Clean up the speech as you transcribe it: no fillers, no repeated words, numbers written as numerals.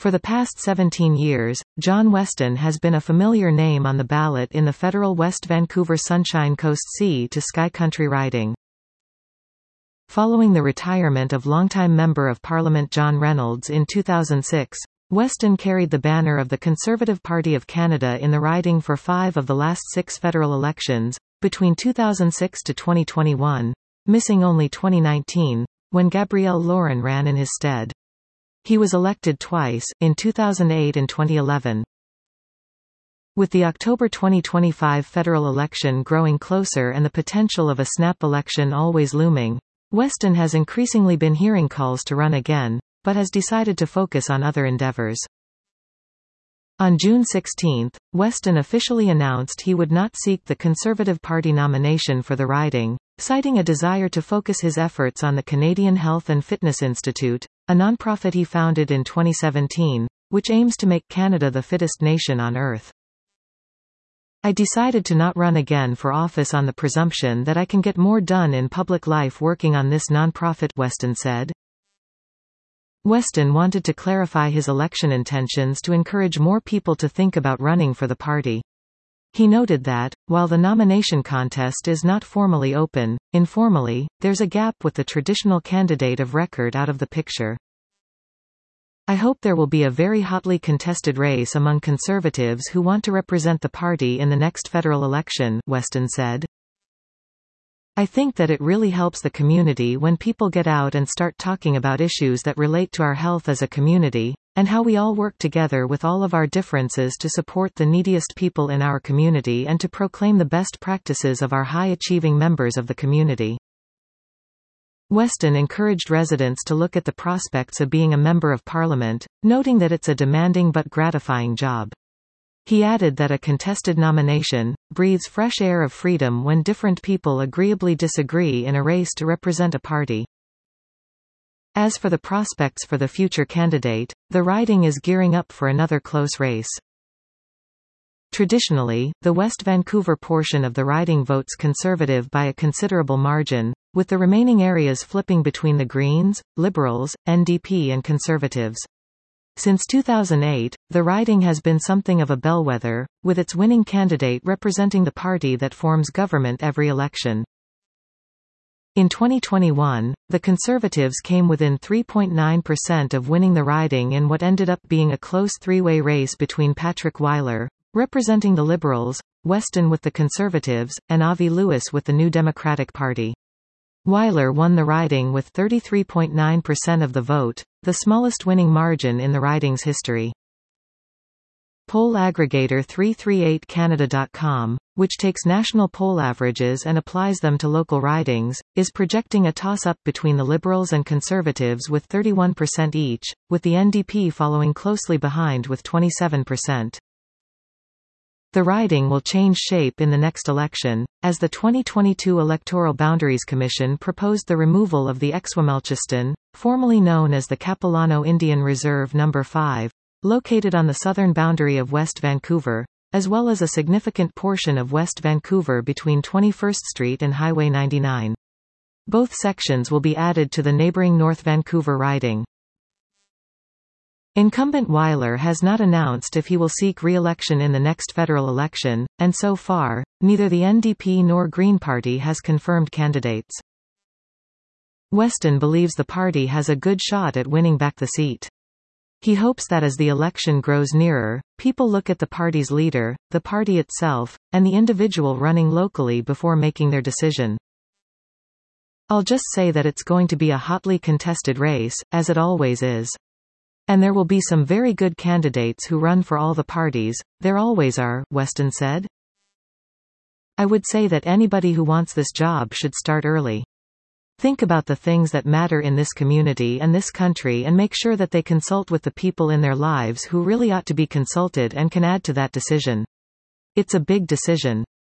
For the past 17 years, John Weston has been a familiar name on the ballot in the federal West Vancouver Sunshine Coast Sea to Sky Country riding. Following the retirement of longtime Member of Parliament John Reynolds in 2006, Weston carried the banner of the Conservative Party of Canada in the riding for 5 of the last 6 federal elections, between 2006 to 2021, missing only 2019, when Gabrielle Lauren ran in his stead. He was elected twice, in 2008 and 2011. With the October 2025 federal election growing closer and the potential of a snap election always looming, Weston has increasingly been hearing calls to run again, but has decided to focus on other endeavors. On June 16, Weston officially announced he would not seek the Conservative Party nomination for the riding, citing a desire to focus his efforts on the Canadian Health and Fitness Institute, a nonprofit he founded in 2017, which aims to make Canada the fittest nation on earth. I decided to not run again for office on the presumption that I can get more done in public life working on this nonprofit, Weston said. Weston wanted to clarify his election intentions to encourage more people to think about running for the party. He noted that, while the nomination contest is not formally open, informally, there's a gap with the traditional candidate of record out of the picture. I hope there will be a very hotly contested race among Conservatives who want to represent the party in the next federal election, Weston said. I think that it really helps the community when people get out and start talking about issues that relate to our health as a community, and how we all work together with all of our differences to support the neediest people in our community and to proclaim the best practices of our high-achieving members of the community. Weston encouraged residents to look at the prospects of being a Member of Parliament, noting that it's a demanding but gratifying job. He added that a contested nomination breathes fresh air of freedom when different people agreeably disagree in a race to represent a party. As for the prospects for the future candidate, the riding is gearing up for another close race. Traditionally, the West Vancouver portion of the riding votes Conservative by a considerable margin, with the remaining areas flipping between the Greens, Liberals, NDP and Conservatives. Since 2008, the riding has been something of a bellwether, with its winning candidate representing the party that forms government every election. In 2021, the Conservatives came within 3.9% of winning the riding in what ended up being a close three-way race between Patrick Weiler, representing the Liberals, Weston with the Conservatives, and Avi Lewis with the New Democratic Party. Weiler won the riding with 33.9% of the vote, the smallest winning margin in the riding's history. Poll aggregator 338canada.com, which takes national poll averages and applies them to local ridings, is projecting a toss-up between the Liberals and Conservatives with 31% each, with the NDP following closely behind with 27%. The riding will change shape in the next election, as the 2022 Electoral Boundaries Commission proposed the removal of the Esquimalt, formerly known as the Capilano Indian Reserve No. 5, located on the southern boundary of West Vancouver, as well as a significant portion of West Vancouver between 21st Street and Highway 99. Both sections will be added to the neighbouring North Vancouver riding. Incumbent Weiler has not announced if he will seek re-election in the next federal election, and so far, neither the NDP nor Green Party has confirmed candidates. Weston believes the party has a good shot at winning back the seat. He hopes that as the election grows nearer, people look at the party's leader, the party itself, and the individual running locally before making their decision. I'll just say that it's going to be a hotly contested race, as it always is. And there will be some very good candidates who run for all the parties, there always are, Weston said. I would say that anybody who wants this job should start early. Think about the things that matter in this community and this country and make sure that they consult with the people in their lives who really ought to be consulted and can add to that decision. It's a big decision.